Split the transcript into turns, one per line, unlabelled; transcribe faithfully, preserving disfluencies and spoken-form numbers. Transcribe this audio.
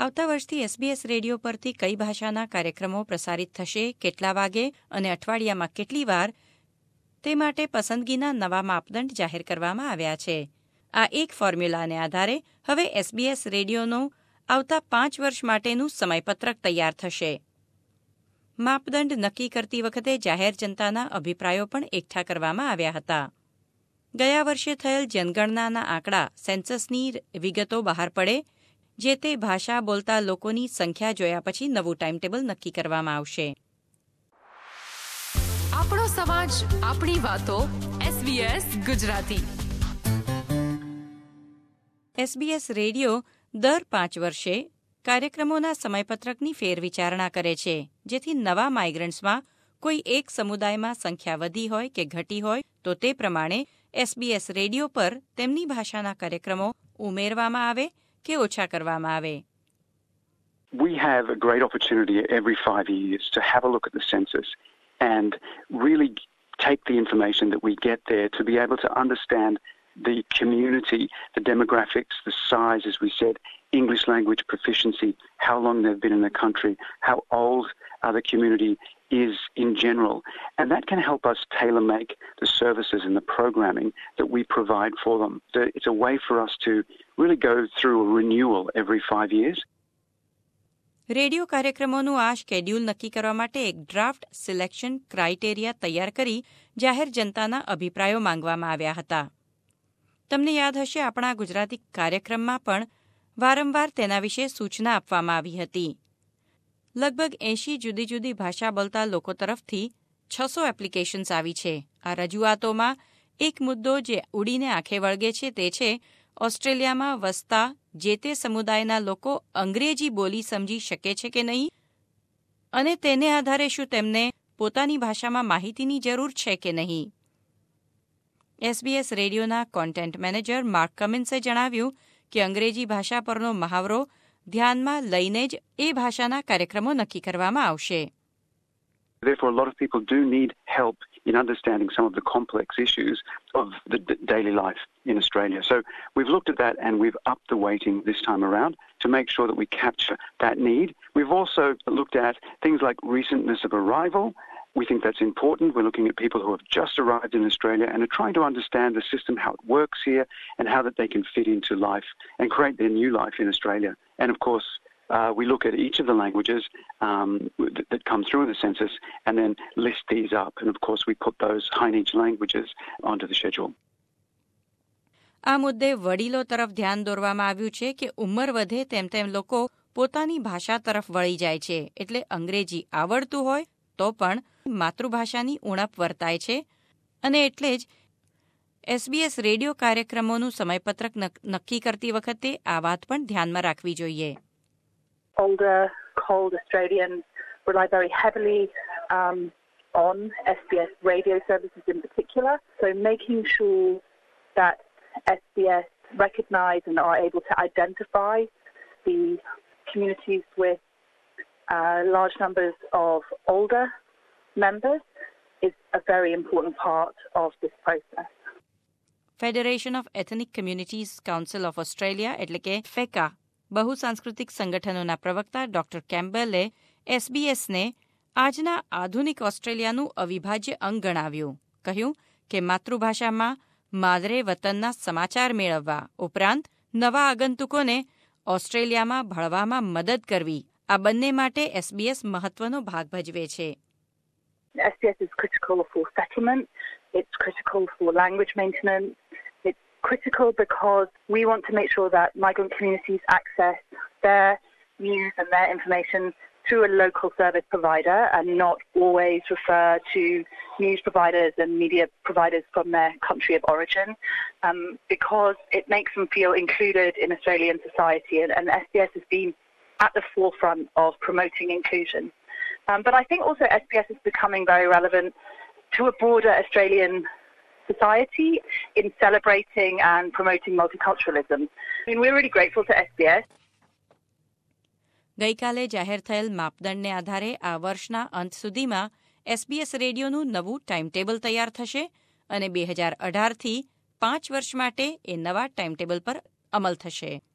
આવતા વર્ષથી SBS radio પરથી કઈ ભાષાના કાર્યક્રમો પ્રસારિત થશે, કેટલા વાગે અને અઠવાડિયામાં કેટલી વાર, તે માટે પસંદગીના નવા માપદંડ જાહેર કરવામાં આવ્યા છે. આ એક ફોર્મ્યુલાને આધારે હવે એસબીએસ રેડિયોનું આવતા પાંચ વર્ષ માટેનું સમયપત્રક તૈયાર થશે. માપદંડ નક્કી કરતી વખતે જાહેર જનતાના અભિપ્રાયો પણ એકઠા કરવામાં આવ્યા હતા. ગયા વર્ષે થયેલ જનગણનાના આંકડા, સેન્સસની વિગતો બહાર પડે, જે તે ભાષા બોલતા લોકોની સંખ્યા જોયા પછી નવું ટાઈમટેબલ નક્કી કરવામાં આવશે.
આપણો સમાજ, આપણી વાતો. એસબીએસ ગુજરાતી.
એસબીએસ રેડિયો દર પાંચ વર્ષે કાર્યક્રમોના સમયપત્રકની ફેરવિચારણા કરે છે, જેથી નવા માઇગ્રન્ટ્સમાં કોઈ એક સમુદાયમાં સંખ્યા વધી હોય કે ઘટી હોય તો તે પ્રમાણે એસબીએસ રેડિયો પર તેમની ભાષાના કાર્યક્રમો ઉમેરવામાં આવે કે ઓછા કરવામાં આવે.
We have a great opportunity every five years to have a look at the census and really take the information that we get there to be able to understand the community, the demographics, the size, as we said, English language proficiency, how long they've been in the country, how old uh, the community is in general. And that can help us tailor-make the services and the programming that we provide for them. So it's a way for us to really go through a renewal every five years.
Radio કાર્યક્રમોનું આ schedule નક્કી કરવા માટે એક draft selection criteria તૈયાર કરી જાહેર જનતાના અભિપ્રાયો માંગવામાં આવ્યા હતા. તમને યાદ હશે, આપણા ગુજરાતી કાર્યક્રમમાં પણ વારંવાર તેના વિશે સૂચના આપવામાં આવી હતી. લગભગ એંશી જુદી જુદી ભાષા બોલતા લોકો તરફથી છસો એપ્લિકેશન્સ આવી છે. આ રજૂઆતોમાં એક મુદ્દો જે ઉડીને આંખે વળગે છે તે છે ઓસ્ટ્રેલિયામાં વસતા જે તે સમુદાયના લોકો અંગ્રેજી બોલી સમજી શકે છે કે નહીં, અને તેને આધારે શું તેમને પોતાની ભાષામાં માહિતીની જરૂર છે કે નહીં. એસબીએસ રેડિયોના કોન્ટેન્ટ મેનેજર માર્ક કમિન્સે જણાવ્યું કે અંગ્રેજી ભાષા પરનો મહાવરો ધ્યાનમાં લઈને જ એ ભાષાના કાર્યક્રમો નક્કી કરવામાં આવશે.
Therefore, a lot of people do need help in understanding some of the complex issues of the d- daily life in Australia. So we've looked at that and we've upped the weighting this time around to make sure that we capture that need. We've also looked at things like recentness of arrival. We think that's important. We're looking at people who have just arrived in Australia and are trying to understand the system, how it works here, and how that they can fit into life and create their new life in Australia. And of course, uh, we look at each of the languages um, that, that come through in the census and then list these up. And of course, we put those high-niche languages onto the schedule.
આ મુદ્દે વડીલો તરફ ध्यान દોરવામાં આવ્યું છે કે ઉંમર વધે તેમ તેમ લોકો પોતાની ભાષા તરફ વળી જાય છે. એટલે અંગ્રેજી આવડતું હોય તો પણ માતૃભાષાની ઉણપ વર્તાય છે, અને એટલે જ એસબીએસ રેડિયો કાર્યક્રમોનું સમયપત્રક નક્કી કરતી વખતે આ વાત પણ ધ્યાનમાં રાખવી જોઈએ.
Older, cold Australians rely very heavily um, on S B S radio services in particular. So making sure that S B S recognise and are able to identify the communities with uh, large numbers of older members is a very important part of this process.
Federation of ethnic communities council of Australia એટલે કે ફેકા બહુસાંસ્કૃતિક સંગઠનોના પ્રવક્તા doctor કેમ્બેલે એસબીએસને આજના આધુનિક ઓસ્ટ્રેલિયાનું અવિભાજ્ય અંગ ગણાવ્યું. કહ્યું કે માતૃભાષામાં માદરે વતનના સમાચાર મેળવવા ઉપરાંત નવા આગંતુકોને ઓસ્ટ્રેલિયામાં ભળવામાં મદદ કરવી, આ બંને માટે એસબીએસ મહત્વનો ભાગ ભજવે છે.
S B S is critical for settlement, it's critical for language maintenance, it's critical because we want to make sure that migrant communities access their news and their information through a local service provider and not always refer to news providers and media providers from their country of origin, um, because it makes them feel included in Australian society, and, and S B S has been at the forefront of promoting inclusion. Um, but I think also S B S is becoming very relevant to a broader Australian society in celebrating and promoting multiculturalism. I mean, we're really grateful to S B S.
ગઈકાલે જાહેર થયેલ માપદંડને આધારે આ વર્ષના અંત સુધીમાં SBS રેડિયોનું નવું ટાઈમટેબલ તૈયાર થશે અને બે હજાર અઢારથી પાંચ વર્ષ માટે એ નવા ટાઈમટેબલ પર અમલ થશે.